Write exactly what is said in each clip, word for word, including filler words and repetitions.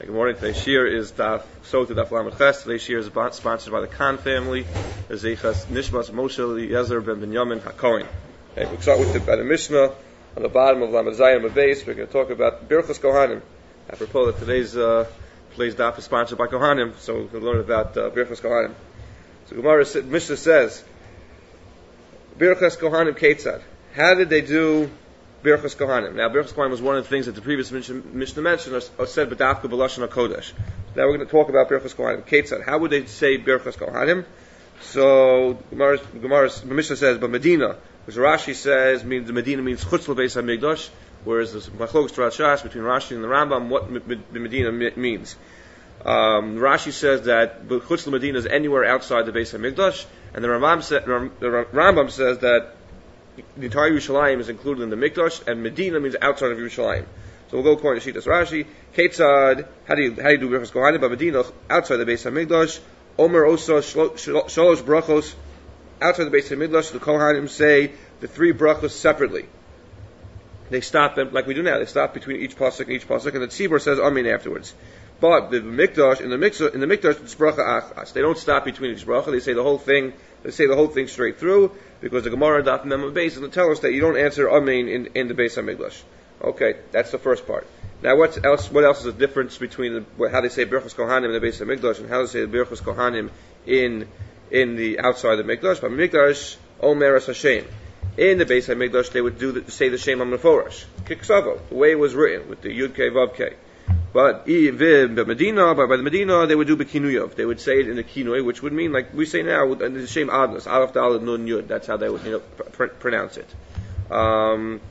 Good morning. Today's shir is Daf So to Daf Lamed Ches. Today's shir is sponsored by the Khan family. Zeichas Nishmas Moshe Eliezer ben Binyamin HaKohen. Okay, we start with the, by the Mishnah on the bottom of Lamed Zayin Base. We're going to talk about Birchas Kohanim. Apropos that today's uh, today's Daf is sponsored by Kohanim, so we're going to learn about uh, Birchas Kohanim. So Gemara Mishnah says, Birchas Kohanim Ketzad. How did they do Birchas Kohanim? Now, Birchas Kohanim was one of the things that the previous Mishnah mentioned, or said, B'dafka B'lashon HaKodesh. Now we're going to talk about Birchas Kohanim. Ketzad. How would they say Birchas Kohanim? So, Gemara, Gemara, the Mishnah says, but Medina, which Rashi says, means the Medina means Chutz L'Beis HaMikdash, whereas the Machlokes Torat Shas between Rashi and the Rambam, what the Medina means. Um, Rashi says that Chutz L'Medina is anywhere outside the Beis HaMikdash, and the Rambam, sa- the Rambam says that the entire Yerushalayim is included in the Mikdash, and Medina means outside of Yerushalayim. So we'll go according to Shitas Rashi. Ketzad, how do you how do you do Birchas Kohanim? But Medina outside the Beis Hamikdash. Omer Osa Shalosh Brachos outside the Beis Hamikdash. The Kohanim say the three brachos separately. They stop them like we do now. They stop between each pasuk and each pasuk, and the Tzibur says Amen afterwards. But the Mikdash in the Mikdash in the Mikdash it's bracha achas. They don't stop between each bracha. They say the whole thing. They say the whole thing straight through, because the Gemara Daf Mem Beis is going to tell us that you don't answer Amen in, in the Beis HaMikdash. Okay, that's the first part. Now, what else? What else is the difference between the, how they say Birchas Kohanim in the Beis HaMikdash and how they say Birchas Kohanim in in the outside the Mikdash? But Mikdash Omer Es Hashem. In the Beis HaMikdash, they would do the, say the Shem HaMeforash, Kiksavo, the way it was written with the Yud Kei Vav Kei. But by Medina, by the Medina, they would do Bekinuyov. They would say it in the Kinui, which would mean, like we say now, the Shem Adnas, Aleph Daled Nun Yud. That's how they would, you know, pr- pronounce it. Um,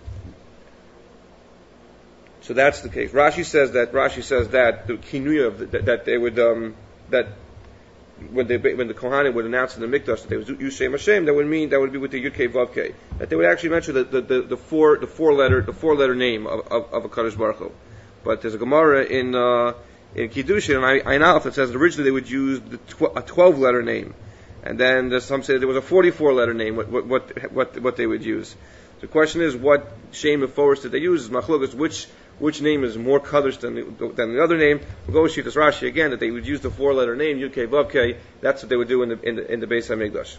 so that's the case. Rashi says that. Rashi says that the Kinuyov that, that they would um, that when they when the Kohanim would announce in the Mikdash that they would use Shem Hashem, that would mean that would be with the Yud Kei Vav Kei. That they would actually mention the the, the, the four the four letter the four letter name of of, of a Kadosh Baruch Hu. But there's a Gemara in uh, in Kiddushin and Ayin Aleph that says that originally they would use the tw- a twelve letter name, and then there's some say there was a forty-four letter name. What what what what, what they would use. The question is, what Shem Meforash did they use? Machlokes, which which name is more kaddish than the, than the other name? We'll go with Shitas Rashi again that they would use the four letter name Yud Kei Vav Kei. That's what they would do in the in the, in the Beis Hamikdash.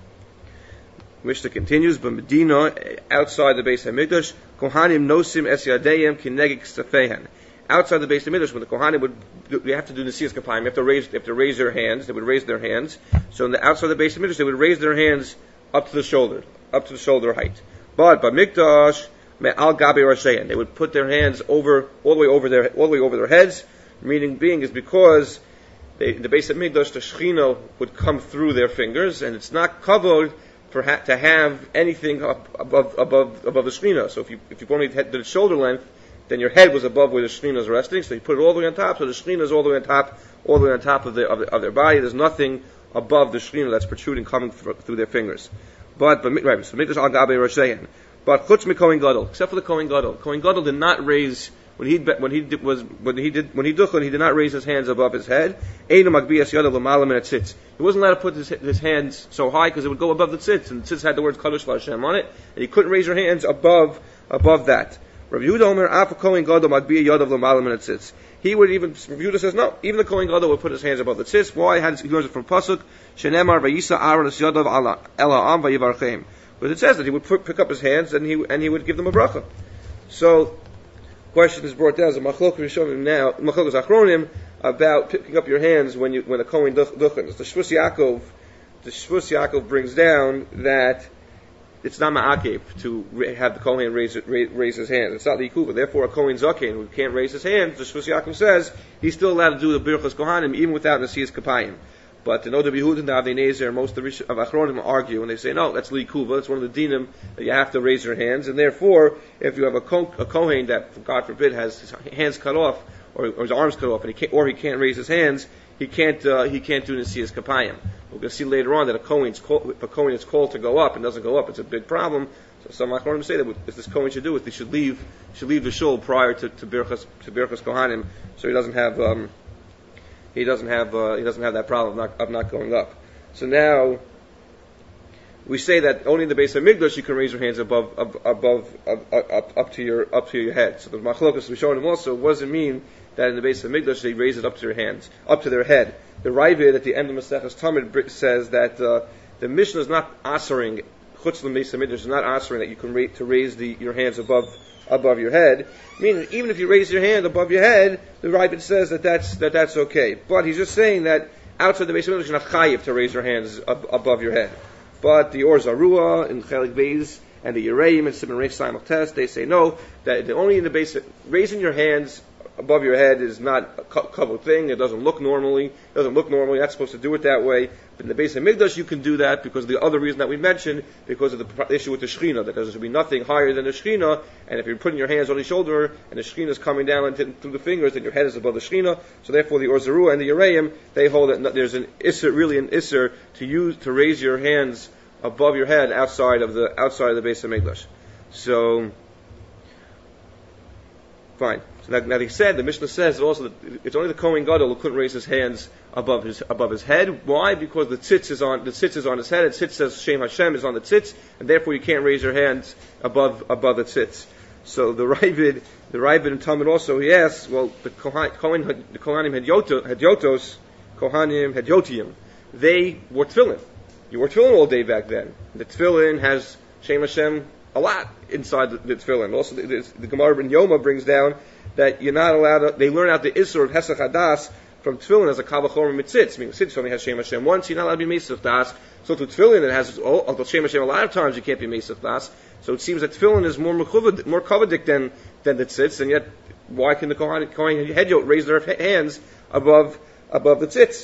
Mishnah continues, but Medina, outside the Beis HaMikdash, Kohanim nosim es yadayim kinegik stafehen. Outside the Beis HaMikdash, when the Kohanim would, they have to do Nesiyas Kapayim, they have to raise, they have to raise their hands, they would raise their hands. So in the outside the Beis HaMikdash, they would raise their hands up to the shoulder, up to the shoulder height. But by Mikdash, me'al gabe rashein, they would put their hands over, all the way over their, all the way over their heads. Meaning being is because they, in the Beis HaMikdash, the Shechina would come through their fingers, and it's not covered for ha- to have anything up above above above the Shechina. So if you if you only had the shoulder length, then your head was above where the Shechina is resting. So you put it all the way on top. So the Shechina is all the way on top, all the way on top of, the, of, the, of their body. There's nothing above the Shechina that's protruding, coming through, through their fingers. But but right, so Mikdash al gabe rashein. But chutz mi Kohen Gadol, except for the Kohen Gadol. Kohen Gadol did not raise. When he when he did, was when he did when he duched, he did not raise his hands above his head. He wasn't allowed to put his, his hands so high because it would go above the tzitz, and the tzitz had the words Kadosh Hashem on it, and he couldn't raise your hands above above that. Rabbi Yehuda Omer, Af Kohen Gadol magbiya yadav l'malam min tzitz. He would even Rabbi Yehuda says no, even the Kohen Gadol would put his hands above the tzitz. Why? He learns it from pasuk shenemar vayisa Aaron es yadav ala el ha'am vayivarchem. But it says that he would put, pick up his hands and he and he would give them a bracha. So question is brought down as a machlok rishonim now, machlok achronim about picking up your hands when you when the Kohen duchen. The Shvus Yaakov, the Shvus Yaakov brings down that it's not ma'akev to have the Kohen raise raise his hands. It's not the yikuva. Therefore, a Kohen zaken who can't raise his hands, the Shvus Yaakov says he's still allowed to do the Birchas Kohanim even without Nesiyas Kapayim. But the Noda B'Yehud and the Avnei Nezer, most of the of Achronim argue, and they say, no, that's Likuva, it's one of the dinim that you have to raise your hands, and therefore, if you have a, ko- a Kohen that, God forbid, has his hands cut off, or, or his arms cut off, and he can't, or he can't raise his hands, he can't, uh, he can't do Nesiyas Kapayim. We're going to see later on that a Kohen's call, if a Kohen is called to go up and doesn't go up, it's a big problem. So some Achronim say that if this Kohen should do it, he should leave, should leave the shul prior to, to Birchas, to Birchas Kohanim, so he doesn't have, um, He doesn't have uh, he doesn't have that problem of not, of not going up. So now we say that only in the base of Migdash you can raise your hands above, ab, above, up, up, up to your, up to your head. So the Machlokas we showed him also, what does it mean that in the base of Migdash they raise it up to their hands, up to their head? The Ravid at the end of Maseches Tamid says that uh, the Mishnah is not answering, Chutz l'Beis Hamikdash is not answering that you can ra- to raise the, your hands above above your head. Meaning, even if you raise your hand above your head, the Ravid says that that's that that's okay. But he's just saying that outside the Beis Hamikdash you're not chayiv to raise your hands ab- above your head. But the Or Zarua in Chelik Beis and the Yereim and Simon Reif Simon Test, they say no, that the only in the base raising your hands above your head is not a covered thing. It doesn't look normally. It doesn't look normally. You're not supposed to do it that way. But in the base of Migdash, you can do that because of the other reason that we mentioned, because of the issue with the Shechina, that there should be nothing higher than the Shechina. And if you're putting your hands on your shoulder and the Shechina is coming down into, through the fingers, then your head is above the Shechina. So therefore, the Or Zarua and the Yereim, they hold that there's an Isser, really an Isser, to use to raise your hands above your head outside of the outside of the base of Migdash. So, fine. So now, now he said, the Mishnah says also that it's only the Kohen Gadol who couldn't raise his hands above his above his head. Why? Because the tzitz is on the tzitz is on his head. The tzitz says Shem Hashem is on the tzitz, and therefore you can't raise your hands above above the tzitz. So the Ravid, the Ravid and Talmud also he asks, well, the Kohen, Kohen the Kohanim Hedyotos, Kohanim Hedyotiim, they wore tefillin. You wore tefillin all day back then. The tefillin has Shem Hashem a lot inside the, the tefillin. Also, the, the, the Gemara in Yoma brings down that you're not allowed to, they learn out the Isser of Hesach Hadas from tefillin as a Kavachor Mitzitz. Meaning, Mitzitz only has Shem Hashem once, you're not allowed to be Mesach Das. So to tefillin, it has, oh, until Shem Hashem a lot of times, you can't be Mesach Das. So it seems that tefillin is more mechuvad, more kavadik than, than the tzitz, and yet, why can the Kohen, Kohen Hedyot raise their hands above, above the tzitz?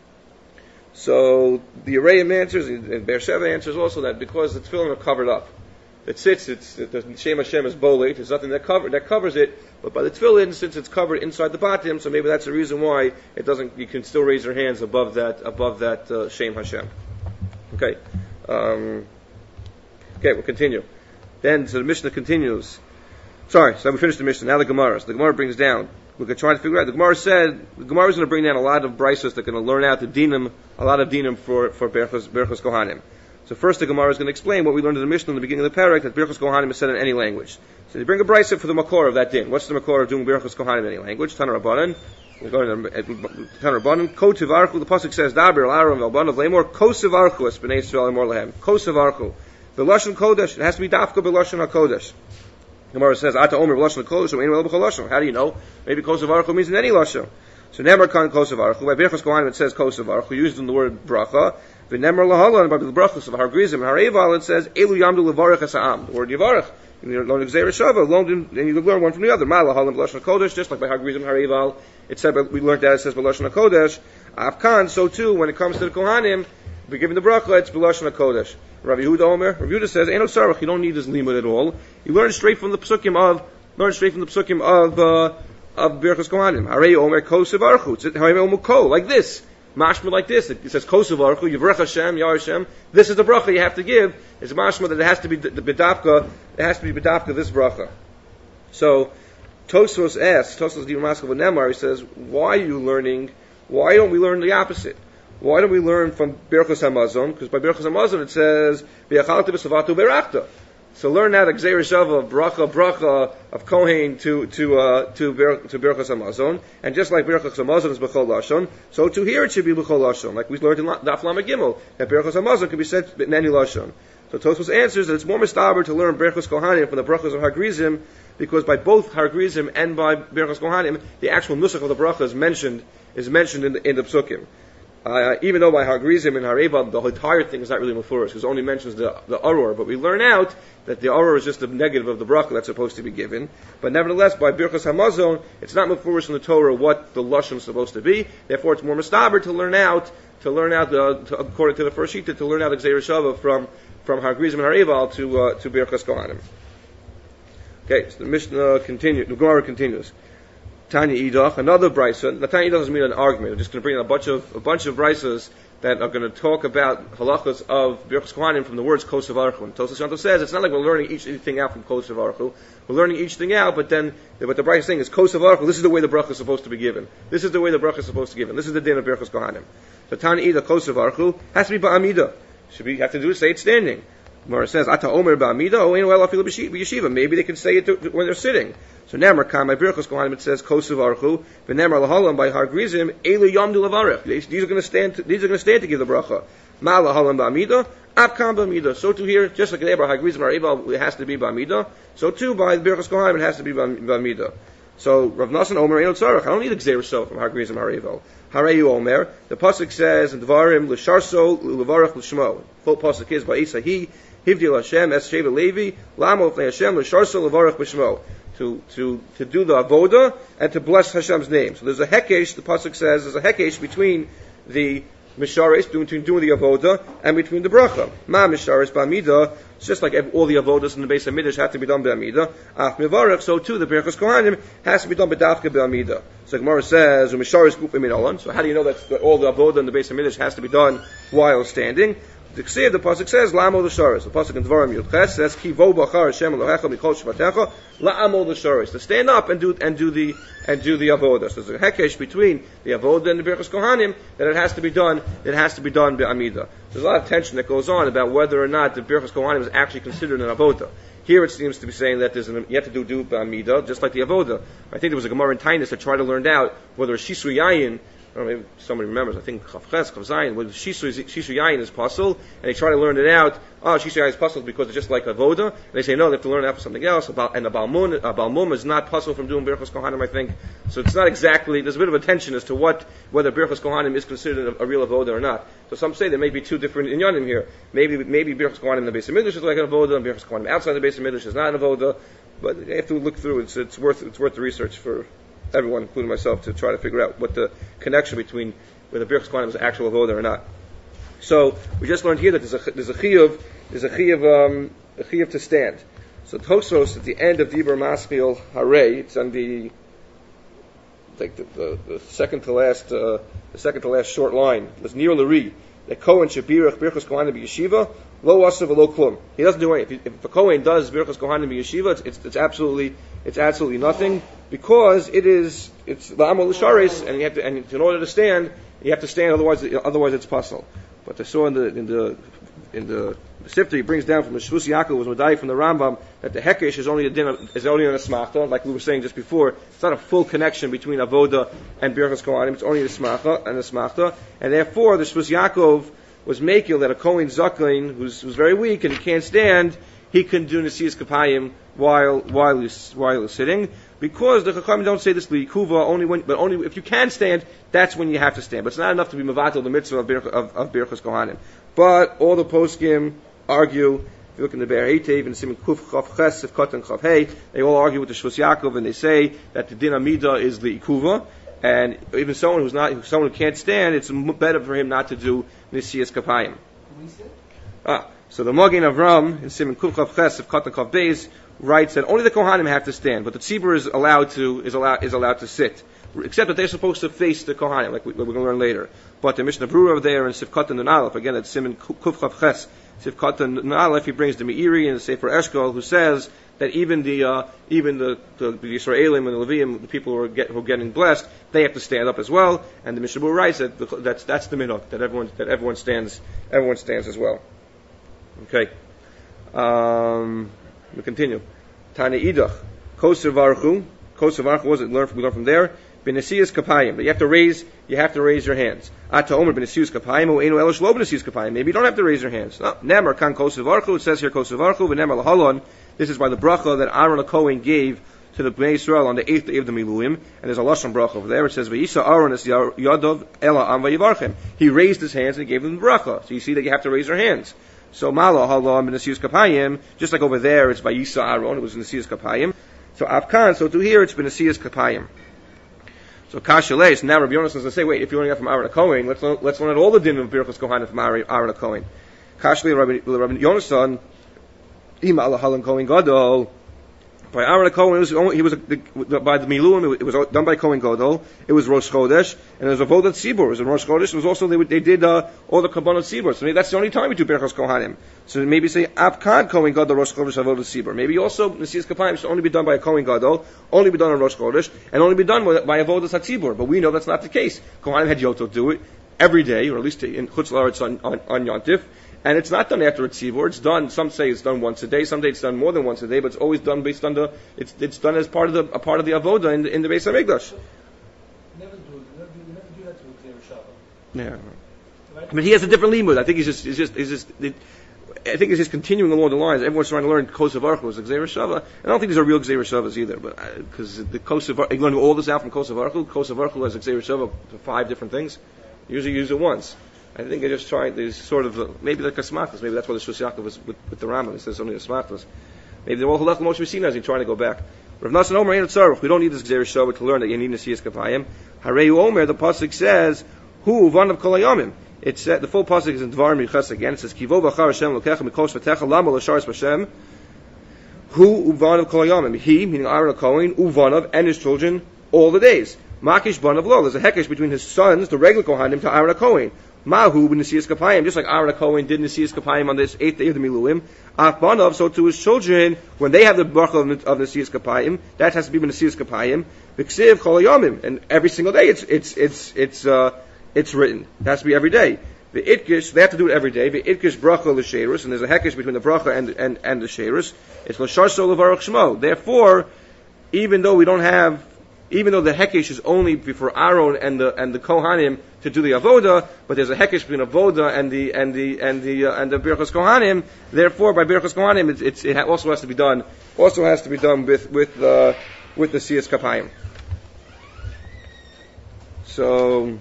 So the Yereim answers, and Beersheva answers also that because the tefillin are covered up. The tzitz, it's, the Shem Hashem is bolate, there's nothing that, cover, that covers it, but by the tefillin, since it's covered inside the batim, so maybe that's the reason why it doesn't, you can still raise your hands above that, above that uh, Shem Hashem. Okay. Um, okay, we'll continue. Then, so the Mishnah continues. Sorry, so we finished the Mishnah, now the Gemara. So the Gemara brings down, we're trying to figure out, the Gemara said, the Gemara is going to bring down a lot of brisos that are going to learn out the dinim, a lot of dinim for, for Berchos, Berchos Kohanim. So first the Gemara is going to explain what we learned in the Mishnah in the beginning of the parak, that Birchos Kohanim is said in any language. So they bring a brisa for the makor of that din. What's the makor of doing Birchos Kohanim in any language? Tana Rabbanan. We're going to Tana Rabbanan. Ko tivarchu. The pasuk says Daber Alaram Elban of Lemor Ko tivarchu es bnei Yisrael Lemor Lehem. Ko tivarchu. The lashon kodesh. It has to be dafka b'lashon hakodesh. Gemara says Ata Omer b'lashon hakodesh or Ein Elo b'cholashon. How do you know? Maybe Ko tivarchu means in any lashon. So Nemar kan Ko tivarchu. By Birchos Kohanim it says Ko tivarchu, used in the word bracha. V'nemar lahalan, by the brachos of Har Grizim and Har Eval, it says Elu yamdu levarach hasa'am. The word yivarach. You learn Gzeir Shava, and you learn one from the other. Ma lahalan b'lashon hakodesh, just like by Har Grizim and Har Eval, it said, we learned that it says b'lashon hakodesh. Afkan, so too, when it comes to the Kohanim, we're giving the bracha, it's b'lashon hakodesh. Rabbi Yehuda Omer, Rabbi Yehuda says, Eino sarach, you don't need this limud at all. You learn straight from the psukim of, learn straight from the psukim of, uh, of Birchos Kohanim. Harei Omer ko sevarchu. Harei Omer ko, like this. Mashma like this. It says Kosovarchu, Yivrech Hashem, Yar Hashem. This is the bracha you have to give. It's mashma that it has to be the bedavka. It has to be bedavka this bracha. So Tosfos asks, Tosfos Dimaskov Nemar, he says, why are you learning? Why don't we learn the opposite? Why don't we learn from Birchos Hamazon? Because by Birchos Hamazon it says V'yachalti b'savatu berachta. So learn now the Gzeir Shava of bracha, bracha of Kohen to to uh, to Ber, to Birchos Hamazon, and just like Birchos Hamazon is b'chol lashon, so to here it should be b'chol lashon, like we learned in Daf Lamed Gimel that Birchos Hamazon can be said in any lashon. So Tosfos answers that it's more mistaber to learn Birchos Kohanim from the brachos of Har Grizim, because by both Har Grizim and by Birchos Kohanim, the actual nusach of the bracha is mentioned is mentioned in the in the psukim. Uh, even though by Har Grizim and Har Eval, the entire thing is not really mufurish, because it only mentions the, the aror, but we learn out that the aror is just the negative of the bracha that's supposed to be given. But nevertheless, by Birchos Hamazon, it's not mufurish in the Torah what the lashon is supposed to be. Therefore, it's more mistaber to learn out, to learn out, uh, to, according to the first shita, to learn out the Gzeir Shava from from Har Grizim and Har Eval to uh, to Birchos Kohanim. Okay, so the Mishnah continues. The Gemara continues. Tanya Idach, another brisa. Now, Tanya Idach doesn't mean an argument. I'm just going to bring in a bunch of a bunch of brisas that are going to talk about halachas of Birchos Kohanim from the words Kos Varchu. And Tosfos Shanto says it's not like we're learning each thing out from Kos Varchu. We're learning each thing out, but then what the brisa is saying is Kos Varchu. This is the way the bracha is supposed to be given. This is the way the bracha is supposed to be given. This is the din of Birchos Kohanim. So Tanya Idach Kos Varchu has to be ba'amida. Should we have to do it? Say it standing. Gemara says, "Ata omer ba'amida, o einu ela afilu b'yeshiva." Maybe they can say it to, to, when they're sitting. So Nemar Kam by Birchos Kohanim it says Kosev Archu, V'Nemar Lahalam by Har Grizim Eli Yomdu Lavarech. These are going to stand. To, these are going to stand to give the bracha. Ma Lahalam ba'amida, Ab Kam ba'amida. So too here, just like in Abraham Har Grizim Arival, it has to be ba'amida. So too by the Birchos Kohanim it has to be ba'amida. So Rav Nassan Omer Eino Tzarech. I don't need a Gzeir so from Har Grizim Arival. Hareyu Omer. The pasuk says in Dvarim L'Sharso L'Varech L'Shmo. Full pasuk is by Isahi. Hivdil Hashem Es Sheva Levi Lamo Fnei Hashem L'Sharso L'Varech B'Shmo. To, to, to do the avoda and to bless Hashem's name. So there's a hekesh, the pasuk says, there's a hekesh between the misharis, between doing the avoda, and between the bracha. Ma misharis ba'amida, it's just like all the avodas in the base of midrash have to be done ba'amida. Af mivarech, so too the Birchos Kohanim has to be done b'dafka ba'amida. So Gemara says, misharis gufim min olan. So how do you know that all the avoda in the base of midrash has to be done while standing? The Ksir, the pasuk says, "La'amol l'sharis." The pasuk in Dvarim Yudches says, "Ki vo b'achar Hashem Elohecha mikol shvatecha la'amol l'sharis." To stand up and do and do the and do the avodah. So there's a hekesh between the avodah and the Birchos Kohanim that it has to be done. It has to be done be'amida. There's a lot of tension that goes on about whether or not the Birchos Kohanim is actually considered an avodah. Here it seems to be saying that there's an, you have to do do be'amida just like the avodah. I think there was a Gemara in Tainus that tried to learn out whether Shisru Yayin. I don't know, maybe somebody remembers, I think Chav Ches, Chav Zayin, whether Shishu Yayin is puzzle, and they try to learn it out, oh, Shishu Yayin is puzzle because it's just like Avoda, and they say, no, they have to learn it out for something else, about, and a Balmum, a Balmum is not puzzle from doing Birchos Kohanim, I think, so it's not exactly, there's a bit of a tension as to what, whether Birchos Kohanim is considered a, a real Avoda or not. So some say there may be two different inyanim here. Maybe, maybe Birchos Kohanim in the base of Midrash is like an Avoda, and Birchos Kohanim outside the base of Midrash is not an Avoda, but you have to look through, it's, it's worth, it's worth the research for everyone, including myself, to try to figure out what the connection between whether Birchos Kohanim is actual avoda or not. So we just learned here that there's a there's a chiyuv there's a chiyuv um, a chiyuv to stand. So Tosfos at the end of Dibur Maskil Harei, it's on the like the, the, the second to last uh, the second to last short line. It's near Lari. The Kohen Shabirach Birchos Kohanim b'yeshiva lo asav lo klum. He doesn't do anything. If, if a Kohen does Birchos Kohanim b'yeshiva, it's, it's it's absolutely it's absolutely nothing because it is it's la'amol l'sharis and you have to and in order to stand you have to stand otherwise otherwise it's puzzle. But I saw in the in the in the Sifter he brings down from the Shvus Yaakov was Madai from the Rambam that the Hekesh is only a din is only on a smachta, like we were saying just before. It's not a full connection between Avoda and Birchos Kohanim. It's only a smachta and a smachta, and therefore the Shvus Yaakov was makil that a Kohen Zakin who's who's very weak and he can't stand, he can do Nesiyas Kapayim while while he's while he's sitting. Because the Chachamim don't say this liikuva only when, but only if you can stand, that's when you have to stand. But it's not enough to be mevatel the mitzvah of, Bir, of, of Birchos Kohanim. But all the poskim argue. If you look in the Be'er Heitev and Siman Kuf Chav Ches Sif Katan Chav Hey, they all argue with the Shvus Yaakov and they say that the din amida is liikuva, and even someone who's not, someone who can't stand, it's better for him not to do Nesiyas Kapayim. Ah, so the Magen Avram in Siman Kuf Chav Ches Sif Katan Chav Beis writes that only the Kohanim have to stand, but the Tzibur is allowed to is allowed is allowed to sit, except that they're supposed to face the Kohanim, like we, we're going to learn later. But the Mishnah Berurah there in Sifkat and Aleph, again at Siman Kuf Chav Ches Sifkat and Aleph, he brings the Meiri and the Sefer Eshkol, who says that even the uh, even the, the, the Yisraelim and the Leviim, the people who are, get, who are getting blessed, they have to stand up as well. And the Mishnah Berurah writes that the, that's that's the minhag, that everyone that everyone stands everyone stands as well. Okay. Um, we continue. Tani Idach, Kosev Archu, Kosev Archu was it learned we learn from there. Benesias Kapayim, but you have to raise you have to raise your hands. Ata Omer Benesias Kapayim, U'enu Elish Lo Benesias Kapayim. Maybe you don't have to raise your hands. No, Nemar Kan Kosev Archu. It says here Kosev Archu, but Nemar Lahalon. This is by the bracha that Aaron HaKohen gave to the Bnei Yisrael on the eighth day of the Miluim, and there's a lashon bracha over there. It says Vayisa Aaron es Yadov Ela Am Vayivarchem. He raised his hands and he gave them the bracha. So you see that you have to raise your hands. So Malo Halom Benesias Kapayim, just like over there, it's by Yisa Aaron. It was Benesias Kapayim. So Afkan, so to here it's Benesias Kapayim. So Kashalei, so now Rabbi Yonasan is going to say, wait, if you're learning out from Aaron HaKohen, let's learn, let's learn all the din of Birchos Kohanim from Aaron HaKohen. Kashalei, Rabbi, Rabbi Yonasan, Ima Allah Halan Kohen Gadol. By Aaron HaKohen, it was only, he was the, by the Miluim. It was done by Kohen Gadol. It was Rosh Chodesh, and it was a Avodat Tzibur. It was in Rosh Chodesh. It was also they, they did uh, all the Kabbalah Tzibur. So maybe that's the only time we do Birchos Kohanim. So maybe say Abkan Kohen Gadol Rosh Chodesh Avodat Tzibur. Maybe also Nesiyas Kapayim should only be done by a Kohen Gadol, only be done on Rosh Chodesh, and only be done by Avodat Tzibur. But we know that's not the case. Kohanim had Yoto do it every day, or at least in Chutz La'aretz on on, on Yontif. And it's not done after a tzibur. It's done. Some say it's done once a day. Some say it's done more than once a day. But it's always done based on the. It's it's done as part of the a part of the avoda in the in the Beis Hamikdash. Never do never do never do that with Xer Shava. Yeah. Right? But he has a different limud. I think he's just he's just he's just. It, I think it's just continuing along the lines. Everyone's trying to learn Kosev Aruch was the Xer Shava. I don't think these are real Xer Shavas either, but because the Kosev you learn all this out from Kosev Aruch. Kosev Aruch has a Xer Shava for five different things. Usually use it once. I think they're just trying, there's sort of, uh, maybe like a smachtas, maybe that's why the Shus Yaakov was with, with the Rambam, it says only a smachtas. Maybe they're all halach Moshe Messina as he's trying to go back. Rav Nassan Omer, Ein Tzarech, we don't need this Gzer Shava to learn that you need to see his Kapayim. Harei Omer, the Pasuk says, Hu Uvan of Kol Hayamim. It's said, the full Pasuk is in Dvarim Yichas again, it says, Kivo Bachar Hashem Lokecha Mikos Vatecha Lama L'Sharis Hashem. Hu Uvan of Kol Hayamim. He, meaning Aaron Cohen, Uvanav, and his children, all the days. Makish Banav Lo. There's a hekesh between his sons, the regular Kohanim, to Aaron Cohen. Mahu b'Nesiyas Kapayim, just like Aaron Cohen did Nesiyas Kapayim on this eighth day of the Miluim. Ach Banav, so to his children, when they have the bracha of, of Nesiyas Kapayim, that has to be Nesiyas Kapayim. V'ksiv Kol Hayamim, and every single day it's it's it's it's uh it's written. It has to be every day. The itkish, they have to do it every day. The itkish bracha l'sheirus, and there's a hekesh between the bracha and and and the sheirus. It's l'shar so levarach shmo. Therefore, even though we don't have Even though the hekesh is only for Aaron and the and the Kohanim to do the avoda, but there's a hekesh between avoda and the and the and the uh, and the Birchas Kohanim. Therefore, by Birchas Kohanim, it's, it's, it also has to be done. Also has to be done with with uh, with the Siyas Kapayim. So,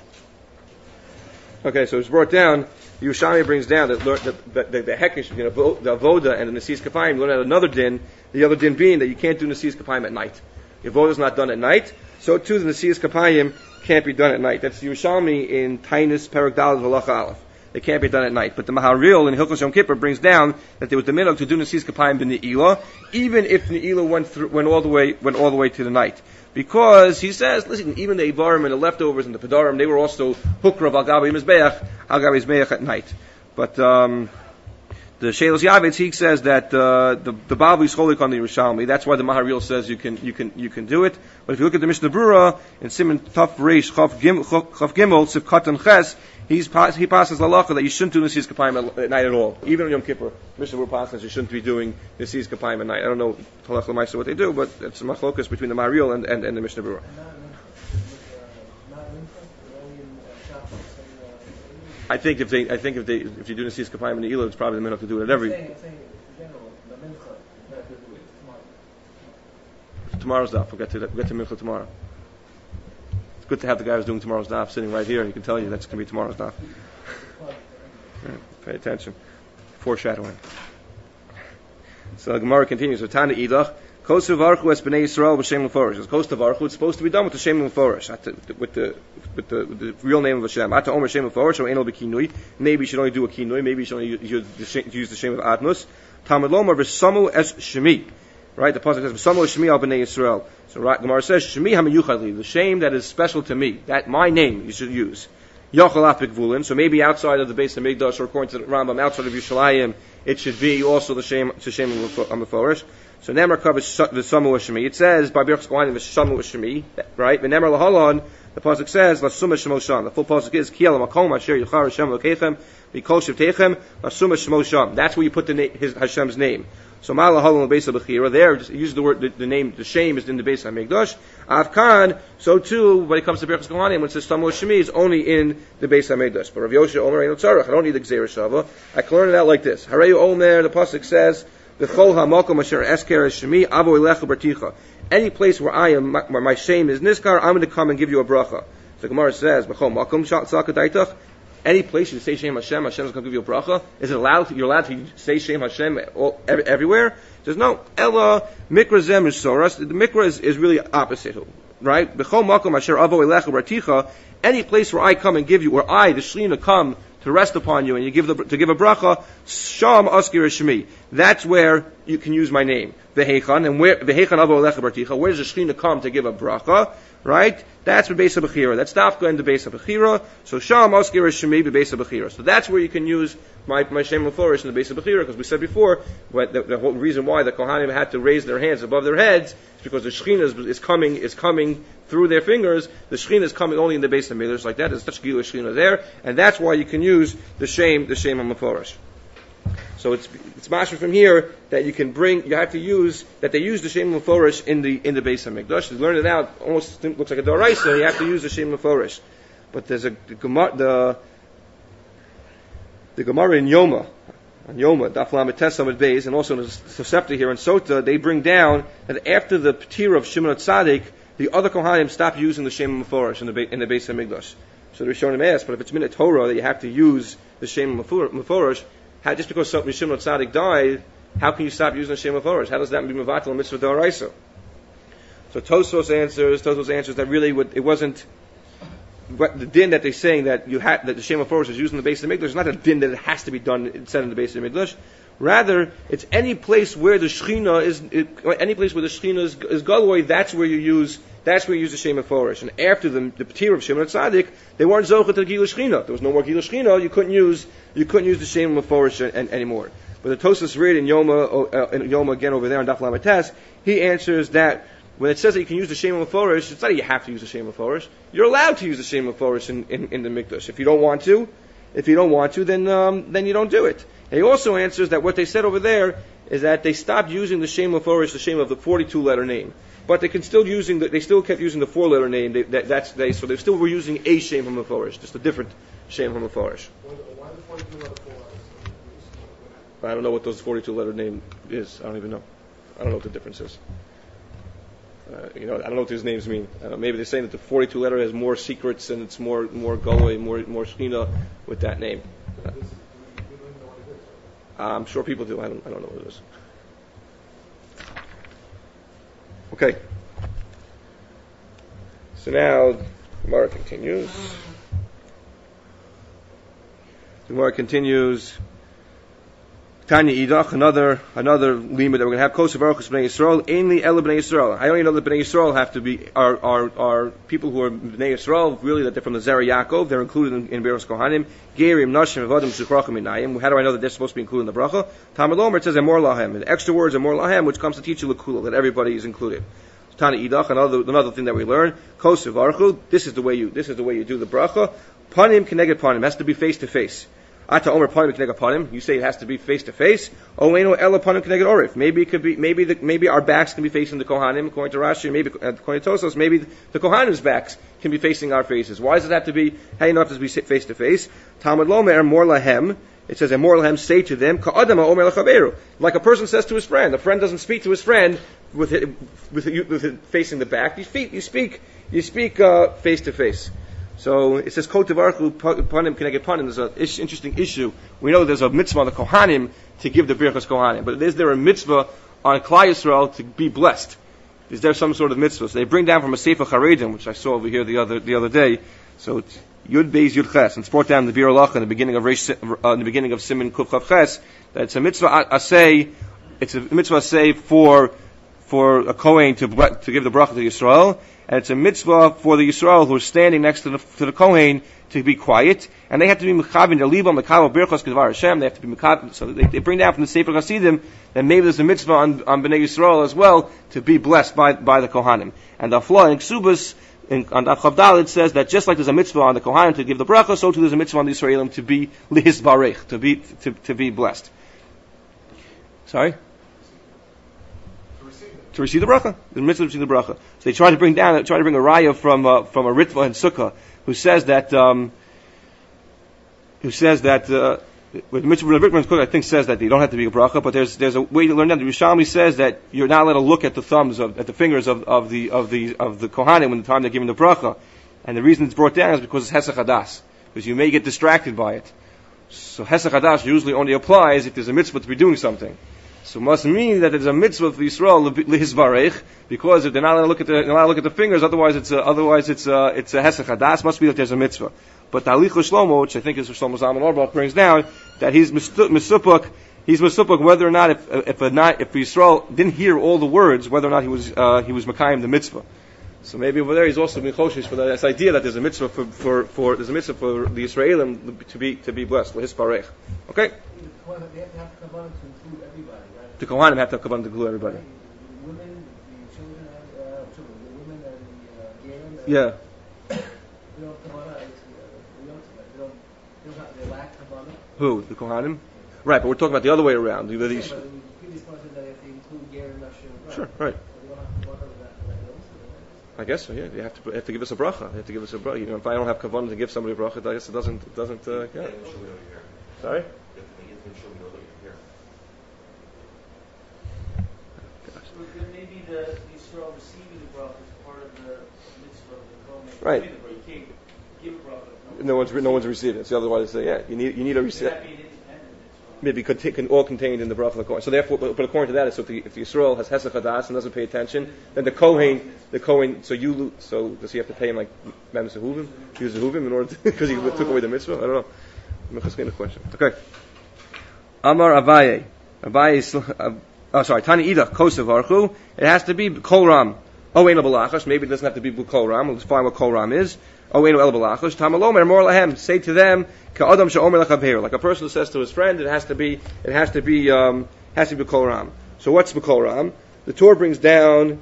okay, so it's brought down. Yerushalmi brings down that the, the, the, the hekesh, you know, the avoda and the Nesiyas Kapayim. You learn out another din. The other din being that you can't do Nesiyas Kapayim at night. If voda is not done at night, so too the Nesiyas Kapayim can't be done at night. That's Yerushalmi in Tainus Perek Daled V'Lacha Aleph. It can't be done at night. But the Maharil in Hilchos Yom Kippur brings down that there was the minhag to do Nesiyas Kapayim b'Ne'ilah, even if Ne'ilah went through, went all the way, went all the way to the night. Because he says, listen, even the Ivarim and the leftovers and the Pedarim, they were also Hukrav al Gabi Mizbeach, al Gabi Mizbeach at night. But, um, the Sheilos Yavitz, he says that uh, the the Bavli is cholik on the Yerushalmi. That's why the Maharil says you can you can you can do it. But if you look at the Mishnah Brura in Siman Taf Reish Chav Gimel Sif Katan Ches, he's he passes the halacha that you shouldn't do Nesiyas Kapayim at night at all. Even on Yom Kippur, Mishnah Brura passes you shouldn't be doing Nesiyas Kapayim at night. I don't know halacha l'maisa what they do, but it's a machlokas between the Maharil and, and and the Mishnah Brura. I think if they, I think if they, if you do Nesiyas Kapayim in the Ilah, it's probably the minhag to do it at every. I'm saying, I'm saying in general, the mincha, you have to do it tomorrow. Tomorrow's daf. We'll get to that. We'll get to mincha tomorrow. It's good to have the guy who's doing tomorrow's daf sitting right here. He can tell you that's going to be tomorrow's daf. Yeah, pay attention. Foreshadowing. So the Gemara continues. So Tana Idach. Kosev Aruch es b'nei Yisrael b'shem l'forish. Kosev Aruch it's supposed to be done with the shem l'forish, with the with the with the real name of Hashem. Ata Omer shem l'forish or enol b'kinui. Maybe you should only do a kinui. Maybe you should only use the, use the shem of Adnus. Talmud Lomar v'samu es shemi. Right, the pasuk says v'samu es shemi al b'nei Yisrael. So right, Gemara says shemi hamiyuchadli, the shem that is special to me, that my name you should use. Yochel apik vulin. So maybe outside of the Beis Hamikdash or according to the Rambam, outside of Yerushalayim, it should be also the shem to shem l'forish. So Nemar covers the Samu Shemi. It says by Birchas Kohanim the Samu Shemi, right? But Nemar Lahalon, the pasuk says Lasuma Shmosham. The full pasuk is Kiel Makom Asher Yichar Hashem Lokechem Mikol Shavtechem Lasuma Shmosham. That's where you put the na- his Hashem's name. So Ma Lahalon the Beis Bechira. There, just use the word the, the name. The shame is in the Beis Hamikdash. Avkan. So too, when it comes to Birchas Kohanim, when it says Samu Shemi, it's only in the Beis Hamikdash. But Rav Yosha Omer Ein Tzarech. I don't need the Gzeir Shava. I can learn it out like this. Hareyu Omer. The pasuk says. Any place where I am, where my shame is niskar, I'm going to come and give you a bracha. The Gemara says, any place you say Shem Hashem, Hashem is going to give you a bracha. Is it allowed? You're allowed to say Shem Hashem all, every, everywhere? It says no. Ella mikra zem is soras. The mikra is, is really opposite, right? Any place where I come and give you, where I, the Shlina, come to rest upon you and you give the, to give a bracha, sham askir shemi. That's where you can use my name. Vehechan, and where vehechan avo lecha barticha. Where does the Shechina come to give a bracha? Right? That's the Beis Bechira. That's dafka in the Beis Bechira. So sham askir shemi be Beis Bechira. So that's where you can use my, my Shem Meforish in the base of Bechira, because we said before, what the, the whole reason why the Kohanim had to raise their hands above their heads is because the Shekhinah is, is coming, is coming through their fingers. The Shekhinah is coming only in the base of Mikdash, like that. There's such Gila Shekhinah there, and that's why you can use the Shem, the Shem Meforish. So it's it's mashma from here that you can bring, you have to use, that they use the Shem Meforish in the in the base of Mikdash. You learn it out, almost looks like a Doraisa, you have to use the Shem Meforish. But there's a, the, the, the Gemara in Yoma, on Yoma, Daf Lamed Tes Amud Beis, and also in the Tosefta here in Sota, they bring down that after the Petir of Shimon Tzadik, the other Kohanim stop using the Shem Meforish in the in the base of Mikdash. So the Rishonim asked, but if it's Minat Torah that you have to use the Shem Meforish, how, just because Shimon Tzadik died, how can you stop using the Shem Meforish? How does that be Mevatel and Mitzvah D'Oraisa? So Tosfos answers, Tosfos answers that really would, it wasn't, what, the din that they're saying that you had, that the Shem Meforish is used in the base of the Mikdash is not a din that it has to be done, said in the base of the Mikdash. Rather, it's any place where the Shechina is, it, any place where the Shechina is, is Galway, that's where you use, that's where you use the Shem Meforish. And after the, the Petir of Shimon Tzadik, they weren't Zocha to the Gila Shechina. There was no more Gila Shechina, you couldn't use, you couldn't use the Shem Meforish an, anymore. But the Tosfos read in Yoma, uh, in Yoma again over there on Daf Lamed Tes, he answers that when it says that you can use the Shem Meforish, it's not that you have to use the Shem Meforish. You're allowed to use the Shem Meforish in, in, in the Mikdash. If you don't want to, if you don't want to, then um, then you don't do it. And he also answers that what they said over there is that they stopped using the Shem Meforish, the Shem of the forty-two letter name, but they can still using the, they still kept using the four letter name. They, that, that's they so they still were using a Shem Meforish, just a different Shem Meforish. Why the forty-two letter four letters? I don't know what those forty-two letter name is. I don't even know. I don't know what the difference is. Uh, you know, I don't know what these names mean. I don't know, maybe they're saying that the forty-two letter has more secrets and it's more more Galway, more more Shechina with that name. Uh, I'm sure people do. I don't. I don't know what it is. Okay. So now, the Gemara continues. The Gemara continues. Tanya Idach, another another limit that we're going to have. Kosev Aruchas Bnei Yisrael, ainly Ela Bnei Yisrael. I only know that Bnei Yisrael have to be are are are people who are Bnei Yisrael. Really, that they're from the Zera Yaakov. They're included in, in Beros Kohanim. Gerim Nashim Avadim Zuchrachim Inayim. How do I know that they're supposed to be included in the bracha? Talmud Lomer, it says Amor Lahem. The extra words Amor Lahem, which comes to teach you Lekula, that everybody is included. Tanya Idach, another another thing that we learn. Kosev Aruchu. This is the way you this is the way you do the bracha. Panim Keneged Panim, it has to be face to face. Ata Omer Panim Keneged Panim. You say it has to be face to face. Oeno Ela Panim Keneged Orif. Maybe it could be. Maybe the, maybe our backs can be facing the Kohanim. According to Rashi, maybe uh, according to Tosfos, maybe the Kohanim's backs can be facing our faces. Why does it have to be? How you know it has to be face to face? Talmud Lomer Mor Lahem. It says Mor Lahem, say to them Ka'adama Omer Lachaveru. Like a person says to his friend. A friend doesn't speak to his friend with it, with it, with it facing the back. You speak. You speak. You speak uh, face to face. So it says Kotev Aruchu Panim Keneged Panim. There's an ish, interesting issue. We know there's a mitzvah on the Kohanim to give the Birchas Kohanim, but is there a mitzvah on Klal Yisrael to be blessed? Is there some sort of mitzvah? So they bring down from a Sefer Charedim, which I saw over here the other the other day. So it's Yud Beis Yud Ches, and it's brought down in the Bir Alacha in the beginning of Reish, uh, in the beginning of Siman Kuf Chav Ches, that it's a mitzvah asay, it's a mitzvah asay for for a Kohen to to give the bracha to Yisrael. And it's a mitzvah for the Yisrael who are standing next to the, to the Kohen to be quiet, and they have to be mechavin their liba mekavo birchos kedvar Hashem. They have to be mechavin. So they, they bring down from the Sefer Hasidim that maybe there's a mitzvah on, on Bnei Yisrael as well to be blessed by by the Kohanim. And the flaw in Ksubas in, on Daf Chav Daled says that just like there's a mitzvah on the Kohanim to give the bracha, so too there's a mitzvah on the Yisraelim to be lihisbarech, to be to, to be blessed. Sorry. To receive the bracha, the mitzvah to receive the bracha. So they try to bring down, try to bring a raya from uh, from a Ritva and Sukkah, who says that, um, who says that, uh, with mitzvah Ritva and Sukkah, I think says that you don't have to be a bracha, but there's there's a way to learn that. The Rishonim says that you're not allowed to look at the thumbs of, at the fingers of, of the of the of the Kohanim when the time they're giving the bracha, and the reason it's brought down is because it's Hesach Hadas, because you may get distracted by it. So Hesach Hadas usually only applies if there's a mitzvah to be doing something. So it must mean that there's a mitzvah for Yisrael lihisbarech, because if they're not allowed to look at the, allowed to look at the fingers, otherwise it's a, otherwise it's a, it's a hesach hadas. Must be that there's a mitzvah. But the Halicha Shlomo, which I think is what Shlomo Zalman Auerbach brings down, that he's misupuk, he's misupuk whether or not if if a not if Yisrael didn't hear all the words, whether or not he was uh, he was makayim the mitzvah. So maybe over there he's also being choshish for this idea that there's a mitzvah for, for, for there's a mitzvah for the Israelim to be to be blessed. L'hisparech. Okay. They have to have kavanah to include everybody, right? The Kohanim have to have kavanah to include everybody. Right? The women, the children, and uh, children, the women and the uh, Gerim. Yeah. They don't have kavanah. It's, uh, we don't, they don't, they don't have, they lack kavanah. Who? The Kohanim? Right, but we're talking about the other way around. The, Yeah, these, but the previous one said that if they include Gerim, Nashim, right? sure, right. They don't have kavanah with that, with that also, I guess so. Yeah, you have to have to give us a bracha. You have to give us a bracha. You know, if I don't have kavanah to give somebody a bracha, I guess it doesn't it doesn't. Uh, yeah. Sorry. But maybe the Yisrael receiving the bracha is part of the mitzvah of the Kohen. Right. You can't give a bracha. No one's no one's receiving it. So otherwise, say yeah, you need you need a receive. That be an independent mitzvah. Maybe contain, can, all contained in the bracha of the Kohen. So therefore, but, but according to that, it's so if the, if the Yisrael has hesach hadas and doesn't pay attention, then the Kohen, the Kohen, so you lo- so does he have to pay him like Mamis Zehuvim, use Zehuvim in order because he took away the mitzvah? I don't know. I'm asking a question. Okay. Amar Abaye, Abaye is uh, oh sorry, Tani Idach Kosev Archu. It has to be Kol Ram. Oh, Eino Balachas. Maybe it doesn't have to be Kol Ram. Let's find what Kol Ram is. Oh, Eino El Balachas. Tamalomer Mor Lahem. Say to them, Ka'adam She'omer Lechaber. Like a person who says to his friend, it has to be, it has to be, um, has to be Kol Ram. So what's Kol Ram? The Torah brings down,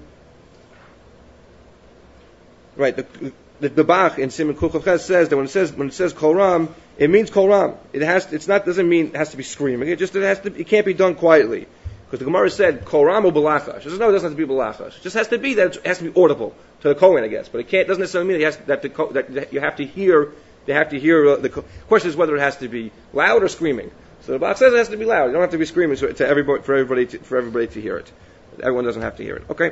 right? The the, the Bach in Simon Kuf Ches says that when it says when it says Kol Ram, it means Kol Ram. It has, it's not doesn't mean it has to be screaming. It just it has to, it can't be done quietly. Because the Gemara said Kol Ram or Balachash. It says no, it doesn't have to be Balachash. It just has to be that it has to be audible to the Kohen, I guess. But it can't. Doesn't necessarily mean it has, that, the, that, that you have to hear. They have to hear. Uh, the question is whether it has to be loud or screaming. So the Bach says it has to be loud. You don't have to be screaming so, to everybody for everybody to, for everybody to hear it. Everyone doesn't have to hear it. Okay.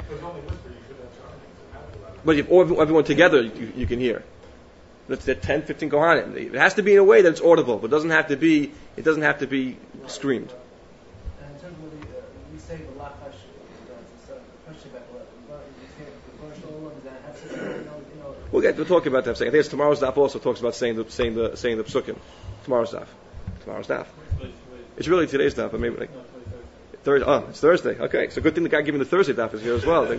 But if all, everyone together, you, you can hear. That's the ten, fifteen Kohanim. It has to be in a way that it's audible, but it doesn't have to be. It doesn't have to be screamed. And in terms of the, uh, we say the lachash, it's a question about what we say the first one that has to, you know, you know. We'll get. We'll talk about that. I think it's tomorrow's daf also talks about saying the saying the saying the psukim. Tomorrow's daf. Tomorrow's daf. It's really today's daf, but maybe like Thursday. Oh, it's Thursday. Okay, so good thing the guy giving the Thursday daf is here as well.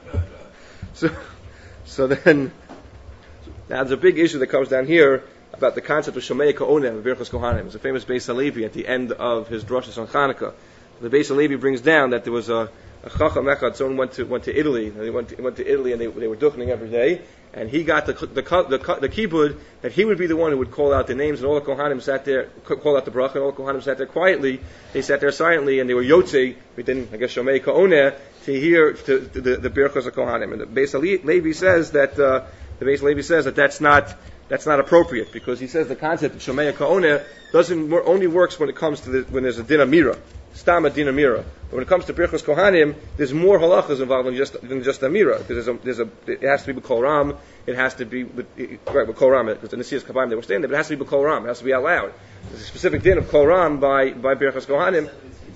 so, so then. Now there's a big issue that comes down here about the concept of Shomei Ka'onem and Birchos Kohanim. It's a famous Beis Halevi at the end of his drushes on Chanukah. The Beis Halevi brings down that there was a, a Chacham Echad, someone went to went to Italy, and they went to, went to Italy and they, they were duchening every day, and he got the the, the the the kibbud that he would be the one who would call out the names, and all the Kohanim sat there, call out the bracha, and all the Kohanim sat there quietly. They sat there silently, and they were yotzei, within I guess Shomei Ka'oneh, to hear to, to the the Birchos Kohanim. And the Beis Halevi says that. Uh, The Beis Levi says that that's not that's not appropriate because he says the concept of Shomei Ka'oneh doesn't only works when it comes to the, when there's a din amira, stama din amira. But when it comes to Birchos Kohanim, there's more halachas involved than just than just amira. Because there's a, there's a it has to be b'kol ram, it has to be with, right b'kol ram because the Nesias Kabayim they were standing there, but it has to be b'kol ram, it has to be out loud. There's a specific din of kol ram by by Birchos Kohanim.